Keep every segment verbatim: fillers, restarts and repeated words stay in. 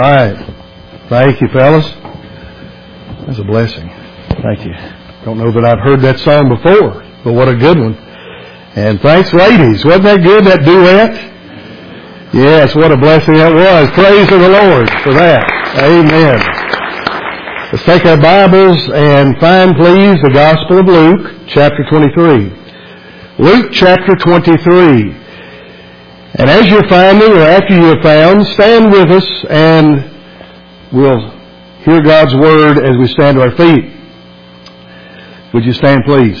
right. Thank you, fellas. That's a blessing. Thank you. Don't know that I've heard that song before, but what a good one. And thanks, ladies. Wasn't that good, that duet? Yes, what a blessing that was. Praise to the Lord for that. Amen. Let's take our Bibles and find, please, the Gospel of Luke, chapter twenty-three. Luke, chapter twenty-three. And as you're finding, or after you have found, stand with us and we'll hear God's Word as we stand to our feet. Would you stand, please?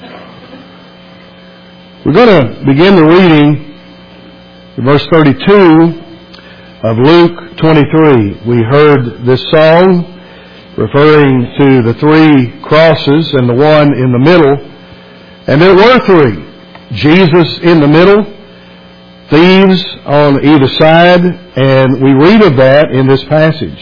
We're going to begin the reading in verse thirty-two of Luke twenty-three. We heard this song referring to the three crosses and the one in the middle. And there were three. Jesus in the middle, thieves on either side, and we read of that in this passage.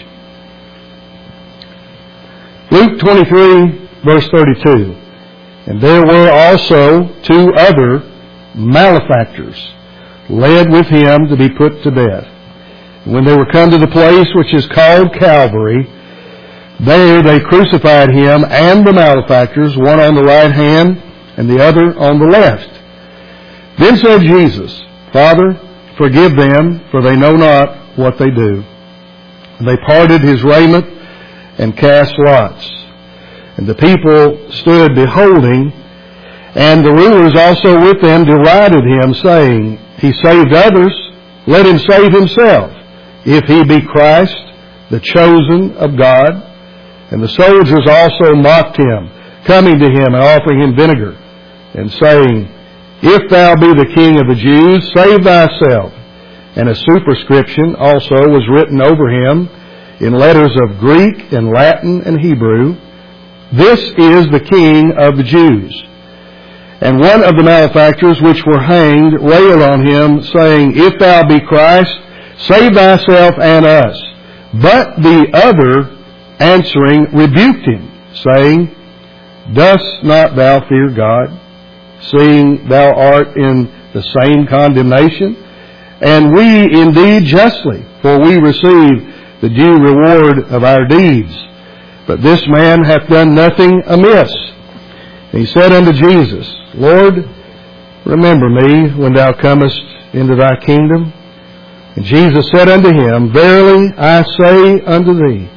Luke twenty-three, verse thirty-two. And there were also two other malefactors led with him to be put to death. And when they were come to the place which is called Calvary, there they crucified him and the malefactors, one on the right hand and the other on the left. Then said Jesus, Father, forgive them, for they know not what they do. And they parted his raiment and cast lots. And the people stood beholding, and the rulers also with them derided him, saying, He saved others, let him save himself, if he be Christ, the chosen of God. And the soldiers also mocked him, coming to him and offering him vinegar, and saying, If thou be the King of the Jews, save thyself. And a superscription also was written over him in letters of Greek and Latin and Hebrew, This is the King of the Jews. And one of the malefactors which were hanged railed on him, saying, If thou be Christ, save thyself and us. But the other answering rebuked him, saying, Dost not thou fear God, seeing thou art in the same condemnation? And we indeed justly, for we receive the due reward of our deeds. But this man hath done nothing amiss. And he said unto Jesus, Lord, remember me when thou comest into thy kingdom. And Jesus said unto him, Verily I say unto thee,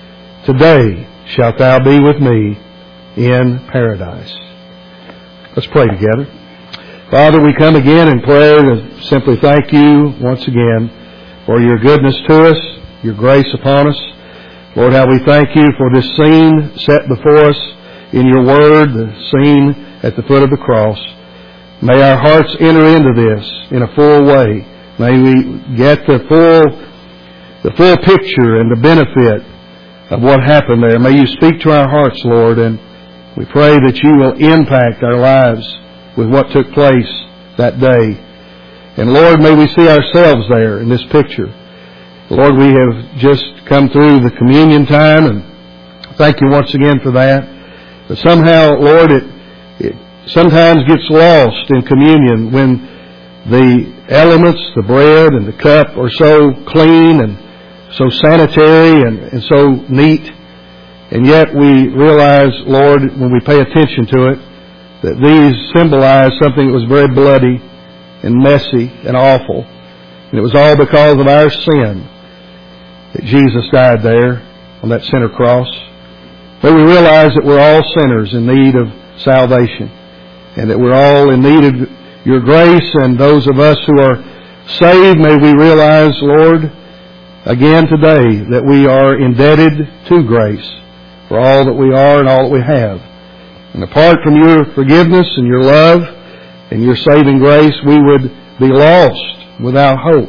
today shalt thou be with me in paradise. Let's pray together. Father, we come again in prayer to simply thank you once again for your goodness to us, your grace upon us. Lord, how we thank you for this scene set before us in your word, the scene at the foot of the cross. May our hearts enter into this in a full way. May we get the full, the full picture and the benefit of what happened there. May you speak to our hearts, Lord, and we pray that you will impact our lives with what took place that day. And Lord, may we see ourselves there in this picture. Lord, we have just come through the communion time, and thank you once again for that. But somehow, Lord, it, it sometimes gets lost in communion when the elements, the bread and the cup, are so clean and so sanitary and, and so neat. And yet we realize, Lord, when we pay attention to it, that these symbolize something that was very bloody and messy and awful. And it was all because of our sin that Jesus died there on that center cross. May we realize that we're all sinners in need of salvation, and that we're all in need of your grace. And those of us who are saved, may we realize, Lord, again today, that we are indebted to grace for all that we are and all that we have. And apart from your forgiveness and your love and your saving grace, we would be lost without hope.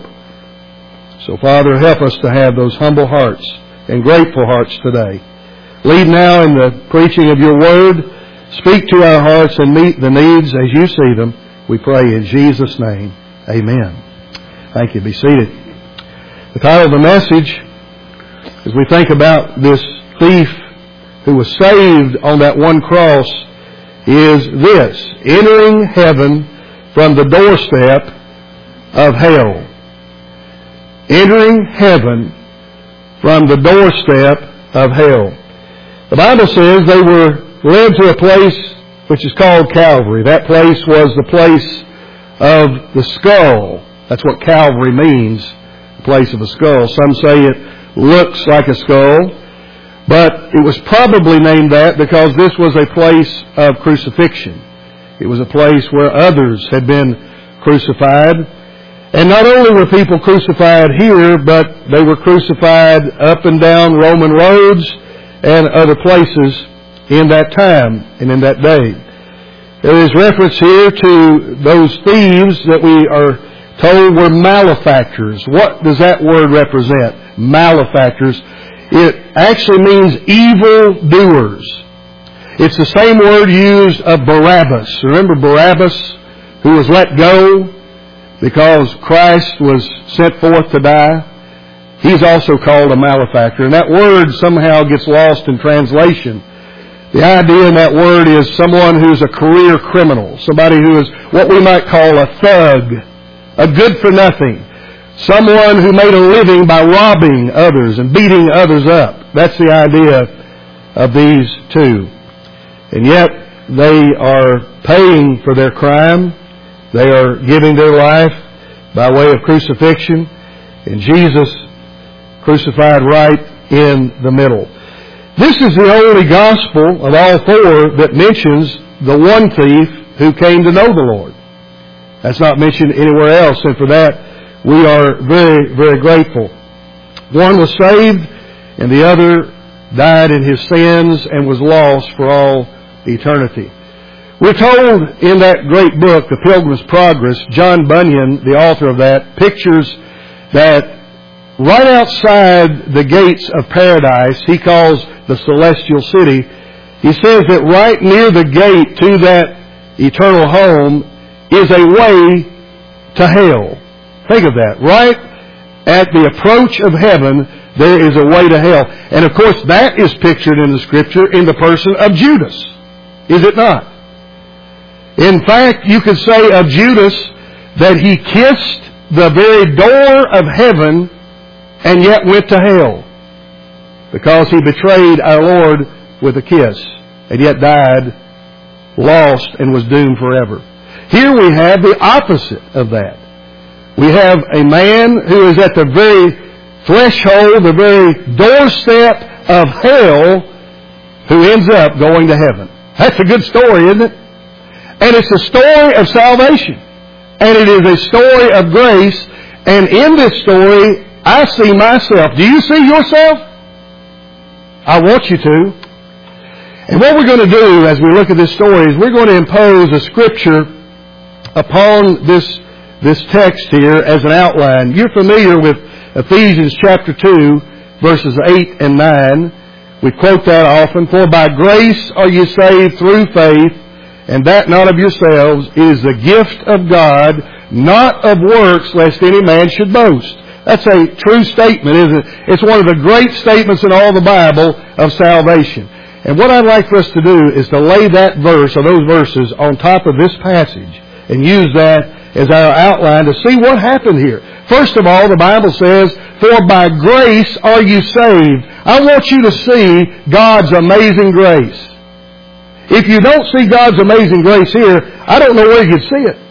So, Father, help us to have those humble hearts and grateful hearts today. Lead now in the preaching of your word. Speak to our hearts and meet the needs as you see them. We pray in Jesus' name. Amen. Thank you. Be seated. The title of the message, as we think about this thief who was saved on that one cross, is this: entering heaven from the doorstep of hell. Entering heaven from the doorstep of hell. The Bible says they were led to a place which is called Calvary. That place was the place of the skull. That's what Calvary means, the place of a skull. Some say it looks like a skull, but it was probably named that because this was a place of crucifixion. It was a place where others had been crucified. And not only were people crucified here, but they were crucified up and down Roman roads and other places in that time and in that day. There is reference here to those thieves that we are told were malefactors. What does that word represent? Malefactors. It actually means evil doers. It's the same word used of Barabbas. Remember Barabbas, who was let go because Christ was sent forth to die? He's also called a malefactor. And that word somehow gets lost in translation. The idea in that word is someone who's a career criminal, somebody who is what we might call a thug, a good-for-nothing, someone who made a living by robbing others and beating others up. That's the idea of these two. And yet they are paying for their crime. They are giving their life by way of crucifixion, and Jesus crucified right in the middle. This is the only gospel of all four that mentions the one thief who came to know the Lord. That's not mentioned anywhere else, and for that we are very, very grateful. One was saved, and the other died in his sins and was lost for all eternity. We're told in that great book, The Pilgrim's Progress, John Bunyan, the author of that, pictures that right outside the gates of paradise, he calls the celestial city, he says that right near the gate to that eternal home is a way to hell. Think of that. Right at the approach of heaven, there is a way to hell. And of course, that is pictured in the Scripture in the person of Judas. Is it not? In fact, you could say of Judas that he kissed the very door of heaven and yet went to hell because he betrayed our Lord with a kiss and yet died lost and was doomed forever. Here we have the opposite of that. We have a man who is at the very threshold, the very doorstep of hell, who ends up going to heaven. That's a good story, isn't it? And it's a story of salvation. And it is a story of grace. And in this story, I see myself. Do you see yourself? I want you to. And what we're going to do as we look at this story is we're going to impose a scripture upon this, this text here as an outline. You're familiar with Ephesians chapter two, verses eight and nine. We quote that often. For by grace are you saved through faith, and that not of yourselves. It is the gift of God, not of works, lest any man should boast. That's a true statement, isn't it? It's one of the great statements in all the Bible of salvation. And what I'd like for us to do is to lay that verse, or those verses, on top of this passage and use that as our outline to see what happened here. First of all, the Bible says, for by grace are you saved. I want you to see God's amazing grace. If you don't see God's amazing grace here, I don't know where you'd see it.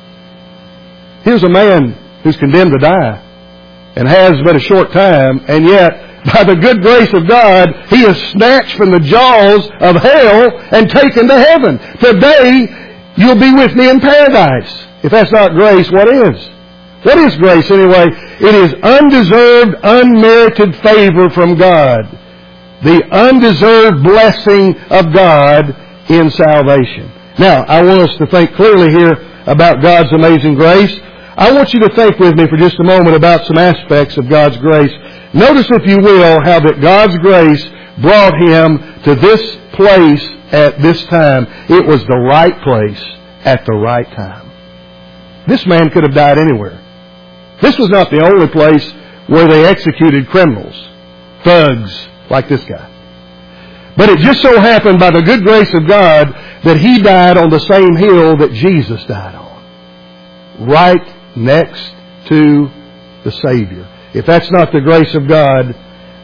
Here's a man who's condemned to die and has but a short time, and yet, by the good grace of God, he is snatched from the jaws of hell and taken to heaven. Today, you'll be with me in paradise. If that's not grace, what is? What is grace anyway? It is undeserved, unmerited favor from God. The undeserved blessing of God in salvation. Now, I want us to think clearly here about God's amazing grace. I want you to think with me for just a moment about some aspects of God's grace. Notice, if you will, how that God's grace brought him to this place at this time. It was the right place at the right time. This man could have died anywhere. This was not the only place where they executed criminals, thugs like this guy. But it just so happened by the good grace of God that he died on the same hill that Jesus died on. Right next to the Savior. If that's not the grace of God,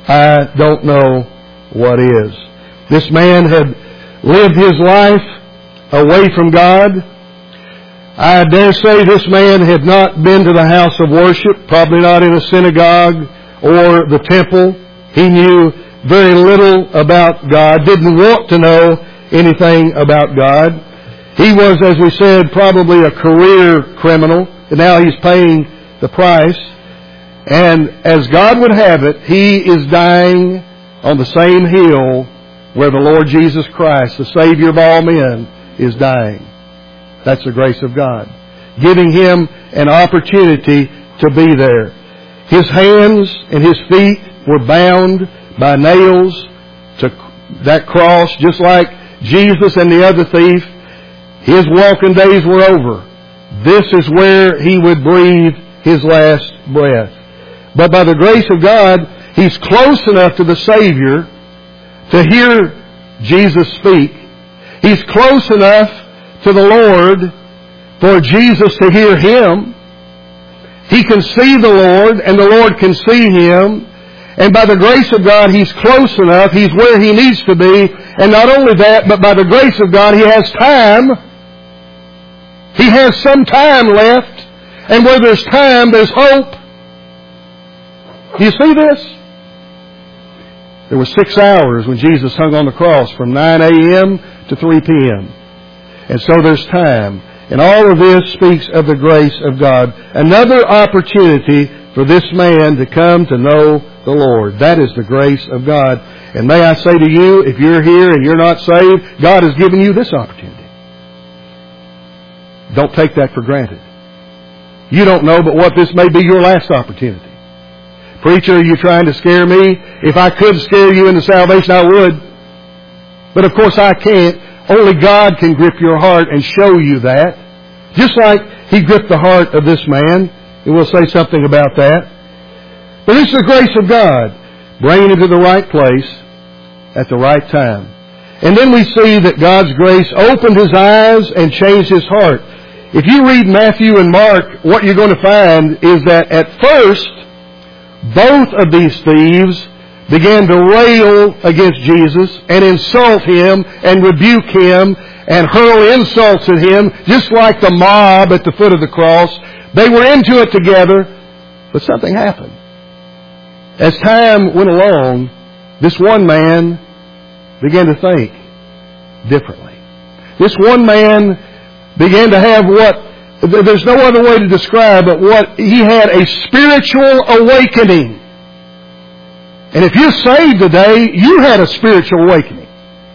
I don't know what is. This man had lived his life away from God. I dare say this man had not been to the house of worship, probably not in a synagogue or the temple. He knew very little about God, didn't want to know anything about God. He was, as we said, probably a career criminal, and now he's paying the price. And as God would have it, he is dying on the same hill where the Lord Jesus Christ, the Savior of all men, is dying. That's the grace of God, giving him an opportunity to be there. His hands and his feet were bound by nails to that cross, just like Jesus and the other thief. His walking days were over. This is where he would breathe his last breath. But by the grace of God, he's close enough to the Savior to hear Jesus speak. He's close enough to the Lord for Jesus to hear him. He can see the Lord, and the Lord can see him. And by the grace of God, he's close enough. He's where he needs to be. And not only that, but by the grace of God, he has time. He has some time left. And where there's time, there's hope. Do you see this? There were six hours when Jesus hung on the cross, from nine a.m. to three p.m. And so there's time. And all of this speaks of the grace of God. Another opportunity for this man to come to know the Lord. That is the grace of God. And may I say to you, if you're here and you're not saved, God has given you this opportunity. Don't take that for granted. You don't know but what this may be your last opportunity. Preacher, are you trying to scare me? If I could scare you into salvation, I would. But of course I can't. Only God can grip your heart and show you that. Just like he gripped the heart of this man. And we'll say something about that. But it's the grace of God, bringing him to the right place at the right time. And then we see that God's grace opened his eyes and changed his heart. If you read Matthew and Mark, what you're going to find is that at first, both of these thieves began to rail against Jesus and insult him and rebuke him and hurl insults at him, just like the mob at the foot of the cross. They were into it together, but something happened. As time went along, this one man began to think differently. This one man began to have what, there's no other way to describe it, what he had a spiritual awakening. And if you're saved today, you had a spiritual awakening.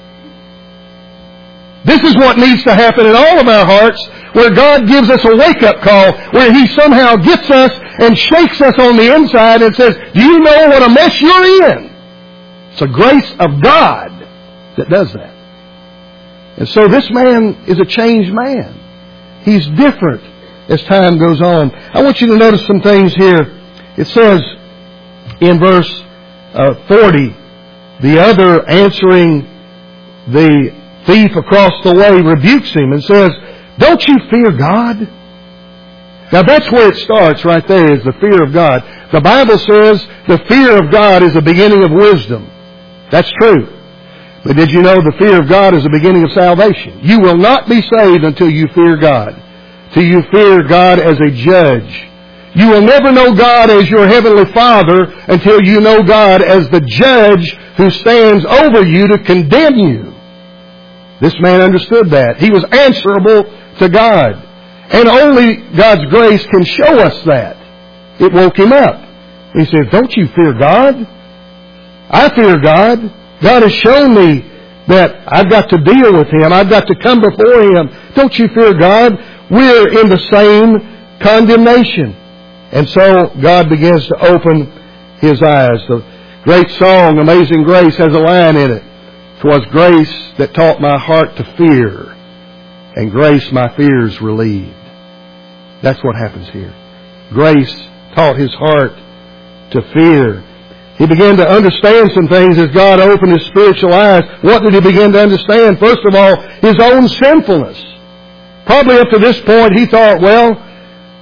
This is what needs to happen in all of our hearts, where God gives us a wake-up call, where he somehow gets us and shakes us on the inside and says, do you know what a mess you're in? It's the grace of God that does that. And so this man is a changed man. He's different as time goes on. I want you to notice some things here. It says in verse uh, forty, the other answering the thief across the way rebukes him and says, don't you fear God? Now that's where it starts right there, is the fear of God. The Bible says the fear of God is the beginning of wisdom. That's true. But did you know the fear of God is the beginning of salvation? You will not be saved until you fear God. Till you fear God as a judge. You will never know God as your heavenly Father until you know God as the judge who stands over you to condemn you. This man understood that. He was answerable to God. And only God's grace can show us that. It woke him up. He said, don't you fear God? I fear God. God has shown me that I've got to deal with him. I've got to come before him. Don't you fear God? We're in the same condemnation. And so God begins to open his eyes. The great song, Amazing Grace, has a line in it. 'Twas grace that taught my heart to fear, and grace my fears relieved. That's what happens here. Grace taught his heart to fear. He began to understand some things as God opened his spiritual eyes. What did he begin to understand? First of all, his own sinfulness. Probably up to this point he thought, well,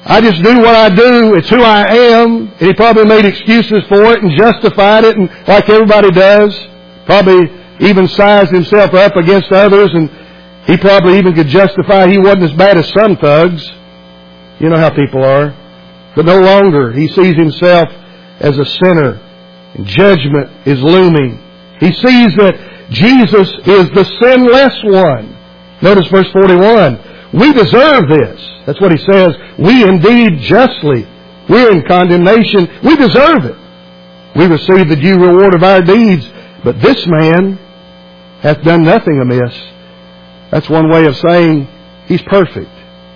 I just do what I do. It's who I am. And he probably made excuses for it and justified it, and like everybody does. Probably even sized himself up against others, and he probably even could justify he wasn't as bad as some thugs. You know how people are. But no longer. He sees himself as a sinner, and judgment is looming. He sees that Jesus is the sinless one. Notice verse forty-one. We deserve this. That's what he says. We indeed justly. We're in condemnation. We deserve it. We receive the due reward of our deeds. But this man hath done nothing amiss. That's one way of saying he's perfect.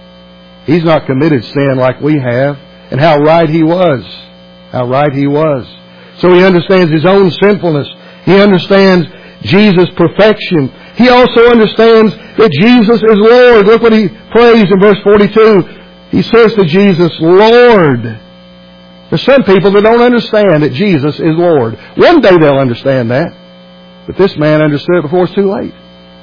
He's not committed sin like we have. And how right he was. How right he was. So he understands his own sinfulness. He understands Jesus' perfection. He also understands that Jesus is Lord. Look what he prays in verse forty-two. He says to Jesus, Lord. There's some people that don't understand that Jesus is Lord. One day they'll understand that. But this man understood it before it's too late.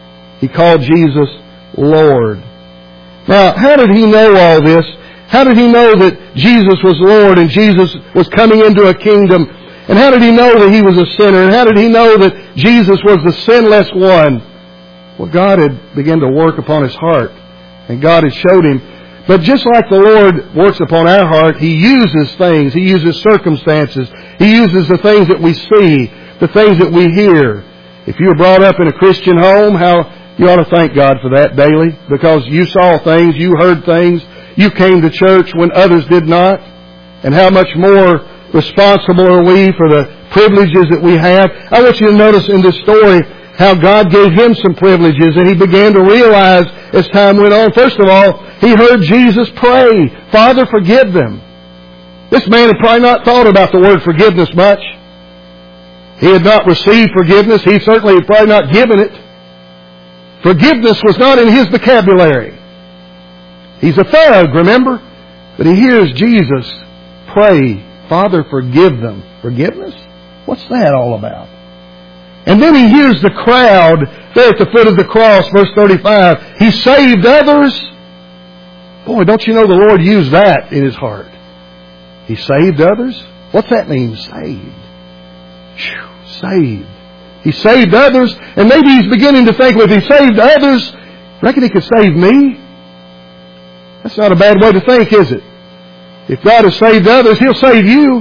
He called Jesus Lord. Now, how did he know all this? How did he know that Jesus was Lord and Jesus was coming into a kingdom? And how did he know that he was a sinner? And how did he know that Jesus was the sinless one? Well, God had begun to work upon his heart. And God had showed him. But just like the Lord works upon our heart, He uses things. He uses circumstances. He uses the things that we see, the things that we hear. If you were brought up in a Christian home, how you ought to thank God for that daily. Because you saw things, you heard things. You came to church when others did not. And how much more responsible are we for the privileges that we have? I want you to notice in this story how God gave him some privileges, and he began to realize as time went on. First of all, he heard Jesus pray, Father, forgive them. This man had probably not thought about the word forgiveness much. He had not received forgiveness. He certainly had probably not given it. Forgiveness was not in his vocabulary. He's a thug, remember? But he hears Jesus pray, Father, forgive them. Forgiveness? What's that all about? And then he hears the crowd there at the foot of the cross, verse thirty-five. He saved others. Boy, don't you know the Lord used that in his heart? He saved others? What's that mean, saved? Whew, saved. He saved others, and maybe he's beginning to think, well, if he saved others, reckon he could save me? That's not a bad way to think, is it? If God has saved others, He'll save you.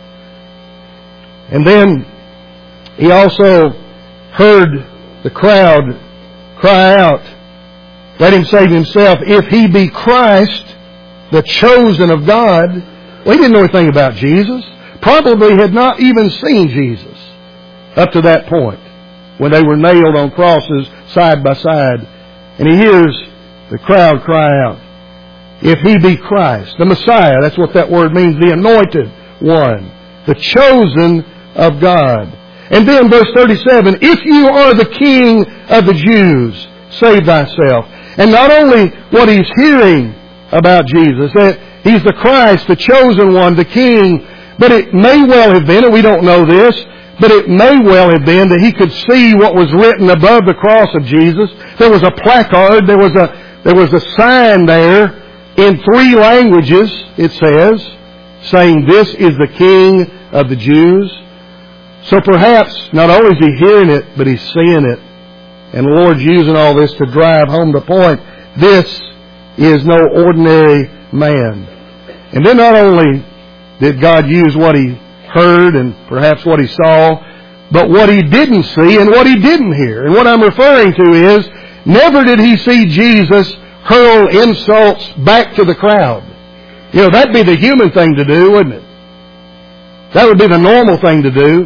And then he also heard the crowd cry out, let him save himself. If he be Christ, the chosen of God. Well, he didn't know anything about Jesus. Probably had not even seen Jesus up to that point when they were nailed on crosses side by side. And he hears the crowd cry out, if he be Christ, the Messiah, that's what that word means, the anointed one, the chosen of God. And then verse thirty-seven, if you are the King of the Jews, save thyself. And not only what he's hearing about Jesus, that he's the Christ, the chosen one, the King, but it may well have been, and we don't know this, but it may well have been that he could see what was written above the cross of Jesus. There was a placard, there was a, there was a sign there in three languages, it says, saying, this is the King of the Jews. So perhaps not only is he hearing it, but he's seeing it. And the Lord's using all this to drive home the point. This is no ordinary man. And then not only did God use what he heard and perhaps what he saw, but what he didn't see and what he didn't hear. And what I'm referring to is, never did he see Jesus hurl insults back to the crowd. You know, that'd be the human thing to do, wouldn't it? That would be the normal thing to do.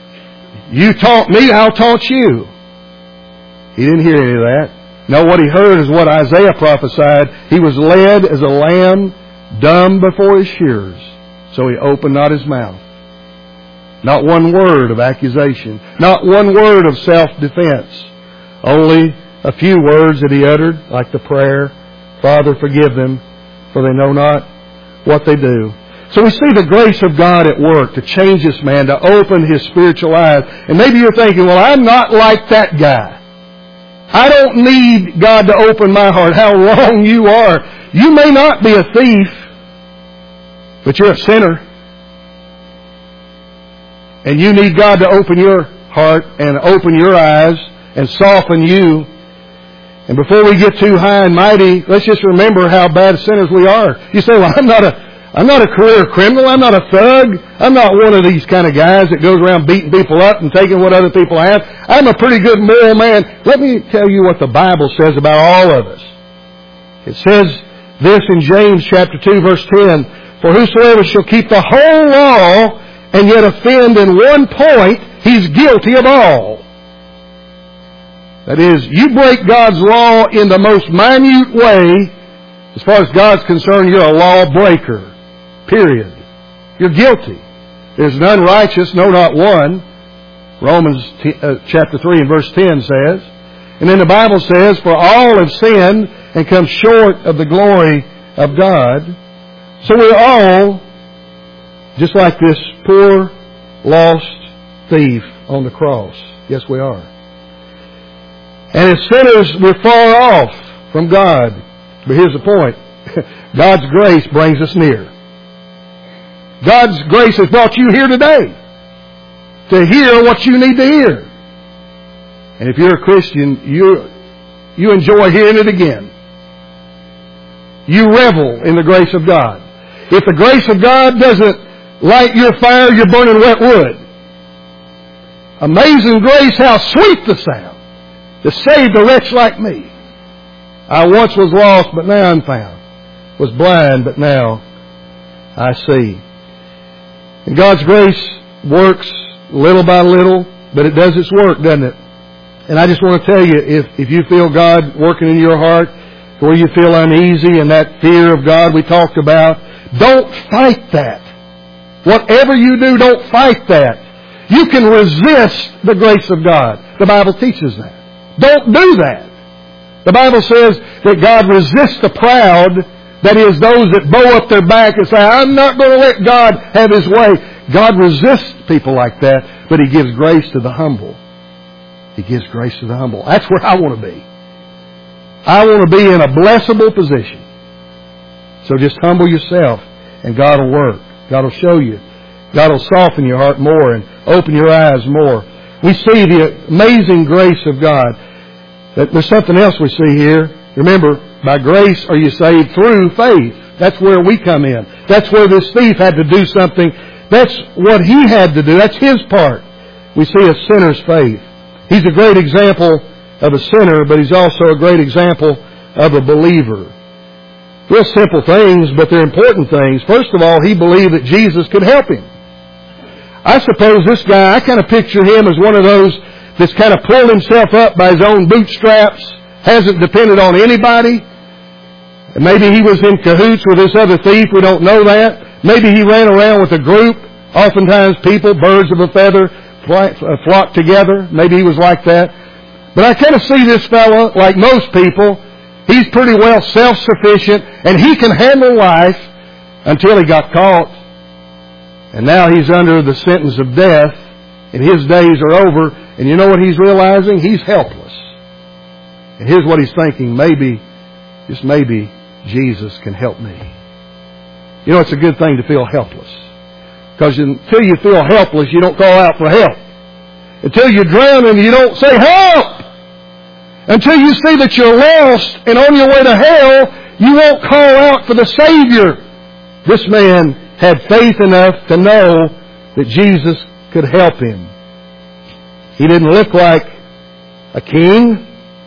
You taught me, I'll taunt you. He didn't hear any of that. No, what he heard is what Isaiah prophesied. He was led as a lamb, dumb before his shearers. So he opened not his mouth. Not one word of accusation. Not one word of self-defense. Only a few words that he uttered, like the prayer, Father, forgive them, for they know not what they do. So we see the grace of God at work to change this man, to open his spiritual eyes. And maybe you're thinking, well, I'm not like that guy. I don't need God to open my heart. How wrong you are. You may not be a thief. But you're a sinner. And you need God to open your heart and open your eyes and soften you. And before we get too high and mighty, let's just remember how bad sinners we are. You say, well, I'm not a I'm not a career criminal. I'm not a thug. I'm not one of these kind of guys that goes around beating people up and taking what other people have. I'm a pretty good moral man. Let me tell you what the Bible says about all of us. It says this in James chapter two, verse ten, "For whosoever shall keep the whole law and yet offend in one point, he's guilty of all." That is, you break God's law in the most minute way. As far as God's concerned, you're a lawbreaker. Period. You're guilty. There's none righteous, no, not one. Romans t- uh, chapter three and verse ten says. And then the Bible says, "For all have sinned and come short of the glory of God." So we're all just like this poor, lost thief on the cross. Yes, we are. And as sinners, we're far off from God. But here's the point. God's grace brings us near. God's grace has brought you here today to hear what you need to hear. And if you're a Christian, you, you enjoy hearing it again. You revel in the grace of God. If the grace of God doesn't light your fire, you're burning wet wood. Amazing grace, how sweet the sound to save a wretch like me. I once was lost, but now I'm found. Was blind, but now I see. And God's grace works little by little, but it does its work, doesn't it? And I just want to tell you, if, if you feel God working in your heart, where you feel uneasy and that fear of God we talked about, don't fight that. Whatever you do, don't fight that. You can resist the grace of God. The Bible teaches that. Don't do that. The Bible says that God resists the proud, that is, those that bow up their back and say, I'm not going to let God have His way. God resists people like that, but He gives grace to the humble. He gives grace to the humble. That's where I want to be. I want to be in a blessable position. So just humble yourself, and God will work. God will show you. God will soften your heart more and open your eyes more. We see the amazing grace of God. There's something else we see here. Remember, by grace are you saved through faith. That's where we come in. That's where this thief had to do something. That's what he had to do. That's his part. We see a sinner's faith. He's a great example of a sinner, but he's also a great example of a believer. Real simple things, but they're important things. First of all, he believed that Jesus could help him. I suppose this guy, I kind of picture him as one of those that's kind of pulled himself up by his own bootstraps, hasn't depended on anybody. And maybe he was in cahoots with this other thief, we don't know that. Maybe he ran around with a group. Oftentimes people, birds of a feather, flock together. Maybe he was like that. But I kind of see this fellow, like most people, he's pretty well self-sufficient, and he can handle life until he got caught. And now he's under the sentence of death, and his days are over. And you know what he's realizing? He's helpless. And here's what he's thinking. Maybe, just maybe, Jesus can help me. You know, it's a good thing to feel helpless. Because until you feel helpless, you don't call out for help. Until you're drowning, you don't say, help! Until you see that you're lost and on your way to hell, you won't call out for the Savior. This man had faith enough to know that Jesus could help him. He didn't look like a king.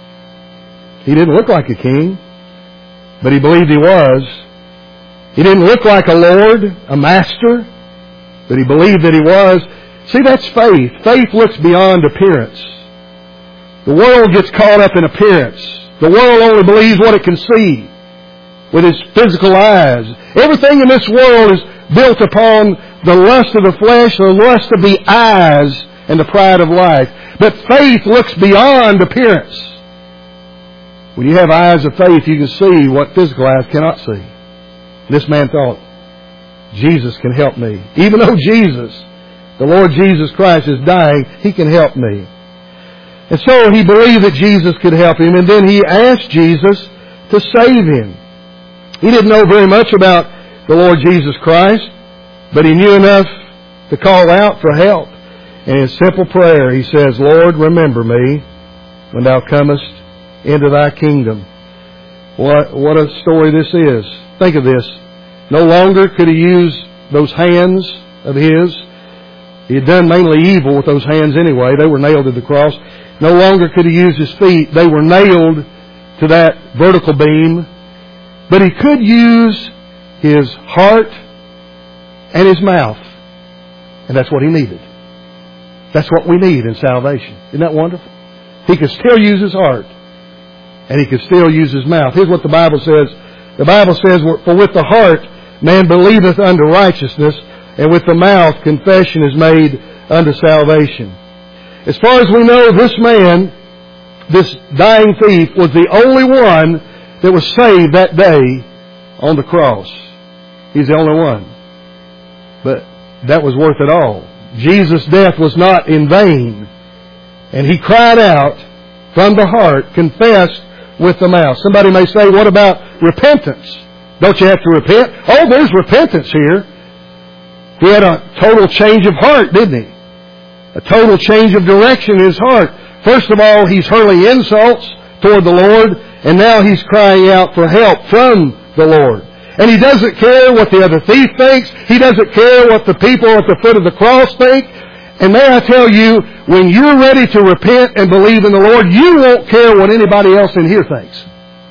He didn't look like a king, but he believed he was. He didn't look like a lord, a master, but he believed that he was. See, that's faith. Faith looks beyond appearance. The world gets caught up in appearance. The world only believes what it can see with its physical eyes. Everything in this world is built upon the lust of the flesh, the lust of the eyes, and the pride of life. But faith looks beyond appearance. When you have eyes of faith, you can see what physical eyes cannot see. This man thought, Jesus can help me. Even though Jesus, the Lord Jesus Christ, is dying, He can help me. And so he believed that Jesus could help him, and then he asked Jesus to save him. He didn't know very much about the Lord Jesus Christ, but he knew enough to call out for help. And in simple prayer, he says, Lord, remember me when thou comest into thy kingdom. What, what a story this is. Think of this. No longer could he use those hands of his. He had done mainly evil with those hands anyway. They were nailed to the cross. No longer could he use his feet. They were nailed to that vertical beam. But he could use his heart and his mouth. And that's what he needed. That's what we need in salvation. Isn't that wonderful? He could still use his heart. And he could still use his mouth. Here's what the Bible says. The Bible says, for with the heart man believeth unto righteousness, and with the mouth confession is made unto salvation. As far as we know, this man, this dying thief, was the only one that was saved that day on the cross. He's the only one. But that was worth it all. Jesus' death was not in vain. And he cried out from the heart, confessed with the mouth. Somebody may say, what about repentance? Don't you have to repent? Oh, there's repentance here. He had a total change of heart, didn't he? A total change of direction in his heart. First of all, he's hurling insults toward the Lord, and now he's crying out for help from the Lord. And he doesn't care what the other thief thinks. He doesn't care what the people at the foot of the cross think. And may I tell you, when you're ready to repent and believe in the Lord, you won't care what anybody else in here thinks.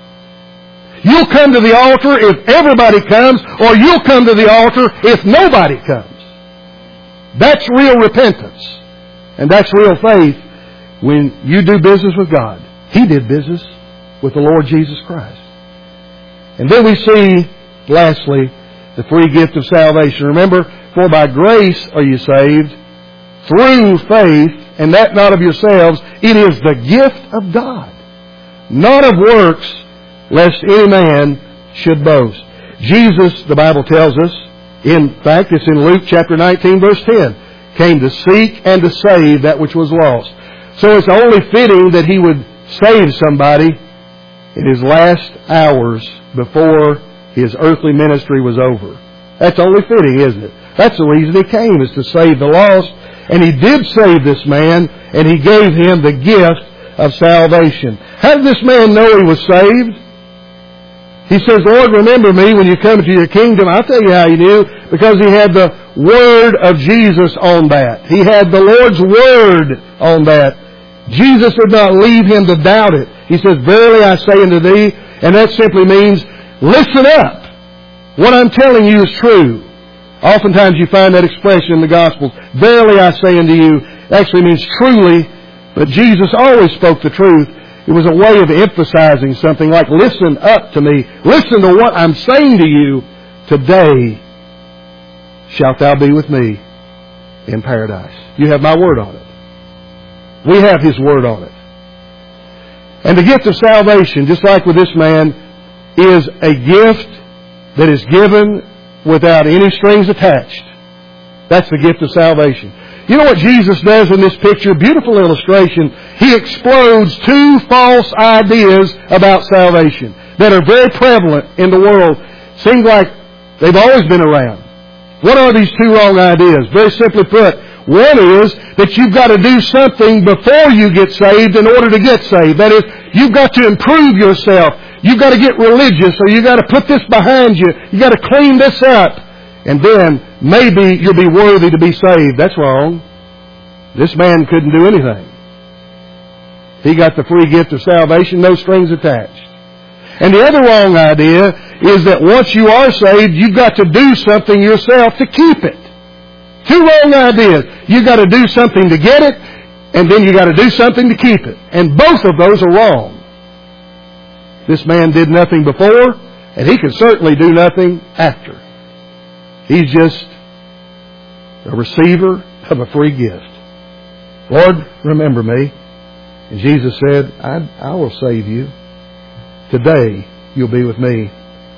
You'll come to the altar if everybody comes, or you'll come to the altar if nobody comes. That's real repentance. And that's real faith when you do business with God. He did business with the Lord Jesus Christ. And then we see, lastly, the free gift of salvation. Remember, for by grace are you saved, through faith, and that not of yourselves. It is the gift of God, not of works, lest any man should boast. Jesus, the Bible tells us, in fact, it's in Luke chapter nineteen, verse ten, came to seek and to save that which was lost. So it's only fitting that he would save somebody in his last hours before his earthly ministry was over. That's only fitting, isn't it? That's the reason he came, is to save the lost. And he did save this man, and he gave him the gift of salvation. How did this man know he was saved? He says, Lord, remember me when you come into your kingdom. I'll tell you how he knew. Because he had the Word of Jesus on that. He had the Lord's Word on that. Jesus did not leave him to doubt it. He says, verily I say unto thee, and that simply means, listen up. What I'm telling you is true. Oftentimes you find that expression in the Gospels. Verily I say unto you, actually means truly, but Jesus always spoke the truth. It was a way of emphasizing something like, listen up to me. Listen to what I'm saying to you. Today shalt thou be with me in paradise. You have my word on it. We have His word on it. And the gift of salvation, just like with this man, is a gift that is given without any strings attached. That's the gift of salvation. You know what Jesus does in this picture? Beautiful illustration. He explodes two false ideas about salvation that are very prevalent in the world. Seems like they've always been around. What are these two wrong ideas? Very simply put, one is that you've got to do something before you get saved in order to get saved. That is, you've got to improve yourself. You've got to get religious, or you've got to put this behind you. You've got to clean this up. And then maybe you'll be worthy to be saved. That's wrong. This man couldn't do anything. He got the free gift of salvation, no strings attached. And the other wrong idea is that once you are saved, you've got to do something yourself to keep it. Two wrong ideas. You've got to do something to get it, and then you've got to do something to keep it. And both of those are wrong. This man did nothing before, and he can certainly do nothing after. He's just a receiver of a free gift. Lord, remember me. And Jesus said, I, I will save you. Today you'll be with me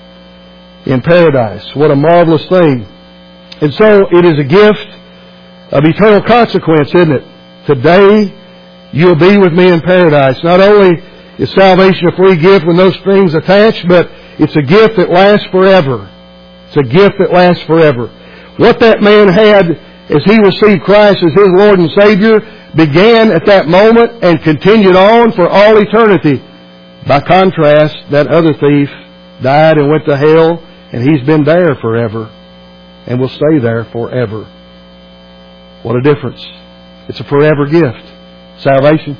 in paradise. What a marvelous thing. And so it is a gift of eternal consequence, isn't it? Today you'll be with me in paradise. Not only is salvation a free gift with no strings attached, but it's a gift that lasts forever. It's a gift that lasts forever. What that man had as he received Christ as his Lord and Savior began at that moment and continued on for all eternity. By contrast, that other thief died and went to hell, and he's been there forever and will stay there forever. What a difference. It's a forever gift. Salvation.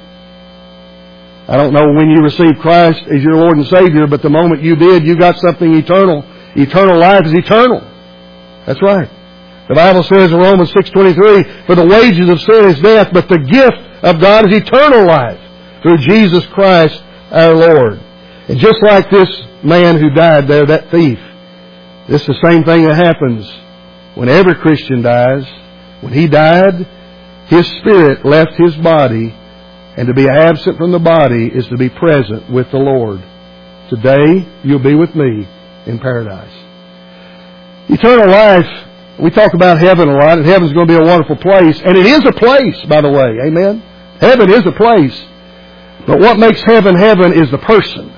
I don't know when you received Christ as your Lord and Savior, but the moment you did, you got something eternal. Eternal life is eternal. That's right. The Bible says in Romans six twenty-three, for the wages of sin is death, but the gift of God is eternal life through Jesus Christ our Lord. And just like this man who died there, that thief, this is the same thing that happens when every Christian dies. When he died, his spirit left his body, and to be absent from the body is to be present with the Lord. Today, you'll be with me in paradise. Eternal life, we talk about heaven a lot, and heaven's going to be a wonderful place. And it is a place, by the way. Amen? Heaven is a place. But what makes heaven heaven is the person.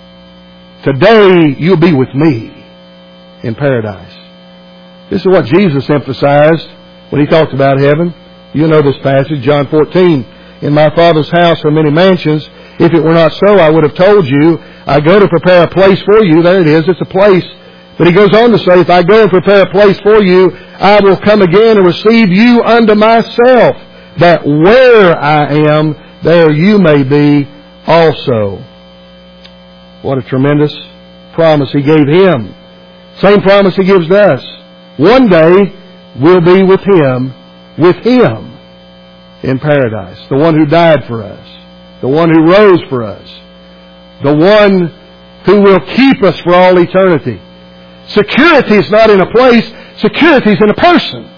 Today, you'll be with me in paradise. This is what Jesus emphasized when He talked about heaven. You know this passage, John fourteen. In my Father's house are many mansions. If it were not so, I would have told you. I go to prepare a place for you. There it is. It's a place. But He goes on to say, if I go and prepare a place for you, I will come again and receive you unto myself, that where I am, there you may be also. What a tremendous promise He gave him. Same promise He gives to us. One day we'll be with Him, with Him in paradise. The one who died for us. The one who rose for us. The one who will keep us for all eternity. Security is not in a place. Security is in a person.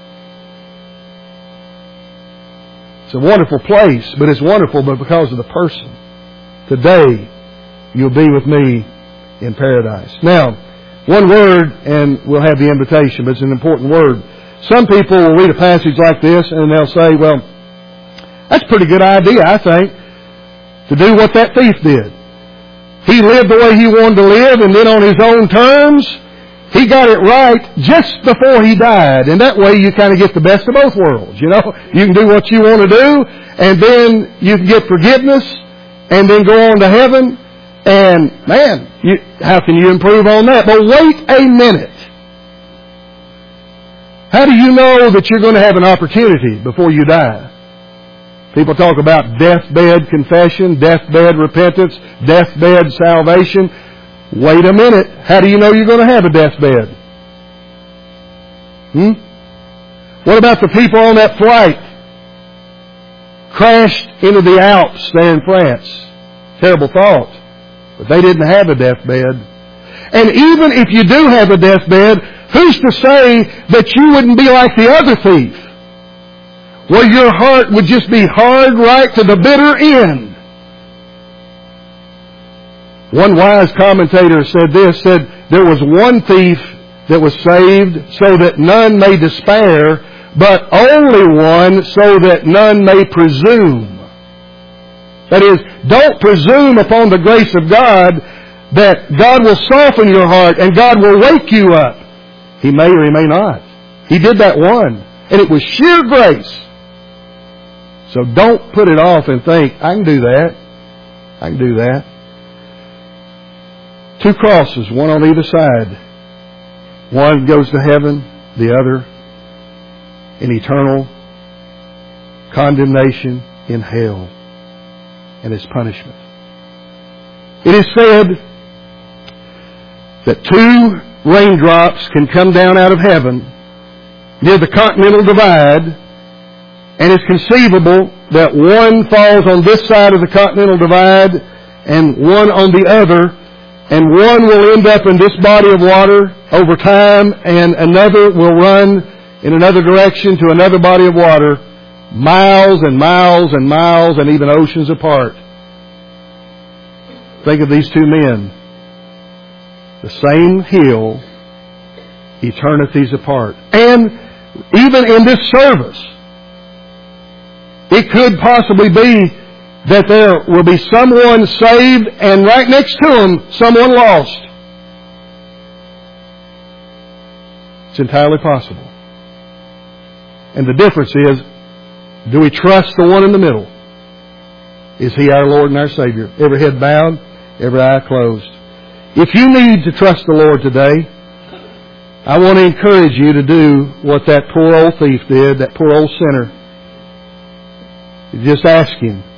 It's a wonderful place, but it's wonderful but because of the person. Today, you'll be with me in paradise. Now, one word, and we'll have the invitation, but it's an important word. Some people will read a passage like this, and they'll say, well, that's a pretty good idea, I think, to do what that thief did. He lived the way he wanted to live, and then on his own terms, he got it right just before he died. And that way you kind of get the best of both worlds, you know. You can do what you want to do, and then you can get forgiveness, and then go on to heaven. And, man, you, how can you improve on that? But wait a minute. How do you know that you're going to have an opportunity before you die? People talk about deathbed confession, deathbed repentance, deathbed salvation. Wait a minute. How do you know you're going to have a deathbed? Hmm? What about the people on that flight? Crashed into the Alps there in France. Terrible thought. But they didn't have a deathbed. And even if you do have a deathbed, who's to say that you wouldn't be like the other thief? Where your heart would just be hard right to the bitter end. One wise commentator said this, said, there was one thief that was saved so that none may despair, but only one so that none may presume. That is, don't presume upon the grace of God that God will soften your heart and God will wake you up. He may or He may not. He did that one. And it was sheer grace. So don't put it off and think, I can do that. I can do that. Two crosses, one on either side. One goes to heaven, the other in eternal condemnation in hell and its punishment. It is said that two raindrops can come down out of heaven near the continental divide, and it's conceivable that one falls on this side of the continental divide and one on the other, and one will end up in this body of water over time, and another will run in another direction to another body of water, miles and miles and miles and even oceans apart. Think of these two men. The same hill, eternities apart. And even in this service, it could possibly be that there will be someone saved and right next to them, someone lost. It's entirely possible. And the difference is, do we trust the one in the middle? Is He our Lord and our Savior? Every head bowed, every eye closed. If you need to trust the Lord today, I want to encourage you to do what that poor old thief did, that poor old sinner. Just ask Him,